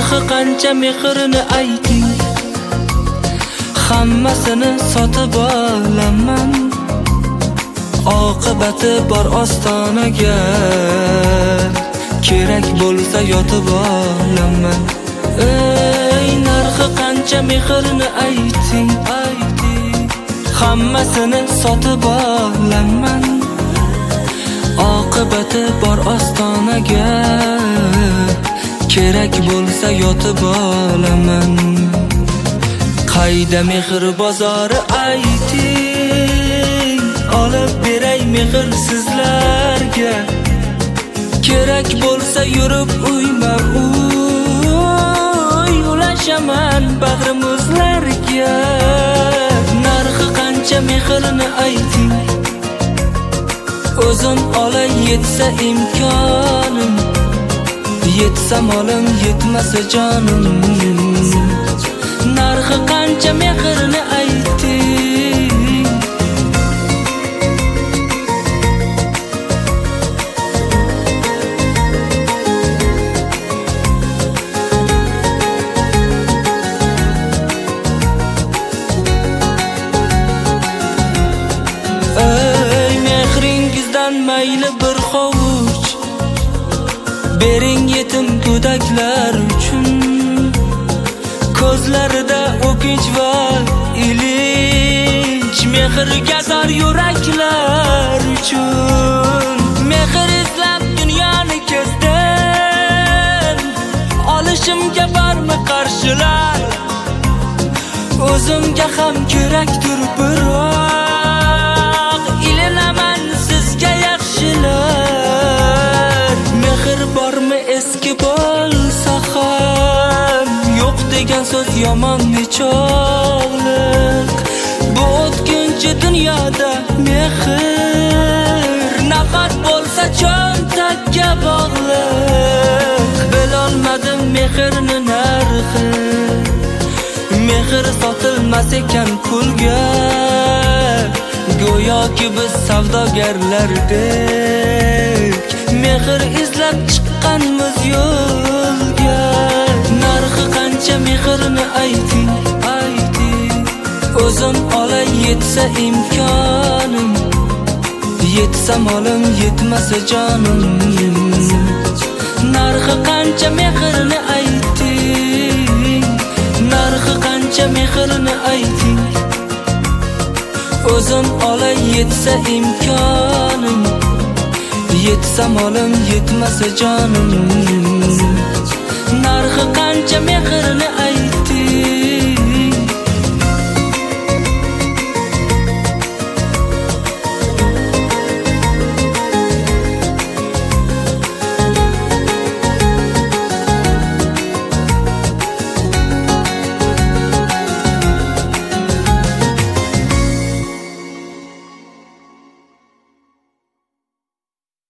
narxi qancha mehrini ayting, hammasini sotib olaman. Oqibati bor ostonaga, kerak bo'lsa yotib olaman. Ey narxi qancha mehrini ayting, hammasini sotib olaman. Oqibati bor ostonaga, kerak bo'lsa yotib olaman. Qayda mehr bozori ayting, olib beray mehr sizlarga. Kerak bo'lsa yurib uyma uy, ulashaman bag'rimizlarga. Narxi qancha mehrini ayting, o'zim olay yetsa imkonim, yetsa molim yetmasa jonim. Narxi qancha mehrini ayting. Ey mehringizdan mayli bir hovuch bering yetim go'daklar uchun. Ko'zlarida o'kinch va ilinj, mehrga zor yuraklar uchun. Mehr izlab dunyoni kezdim, olishimga bormi qarshilar? O'zimga ham kerakdir biroq, ilinaman sizga yaxshilar. Mehr bormi eski bo'lsa ham, yo'q degan so'z yomon nechog'liq. Bu o'tkinchi dunyoda mehr nafat bo'lsa cho'ntakka bog'liq. Bilolmadim mehrni narxi, mehr sotilmas ekan pulga. Go'yoki biz savdogarlardek, mehr izlab chiqqanmiz yo'lga. Narxi qancha mehrini ayting, o'zim olay yetsa imkonim, yetsa molim yetmasa jonim. Narxi qancha mehrini ayting, narxi qancha mehrini ayting, o'zim olay yetsa imkonim, yetsa molim yetmasa jonim. Narxi qancha mehrini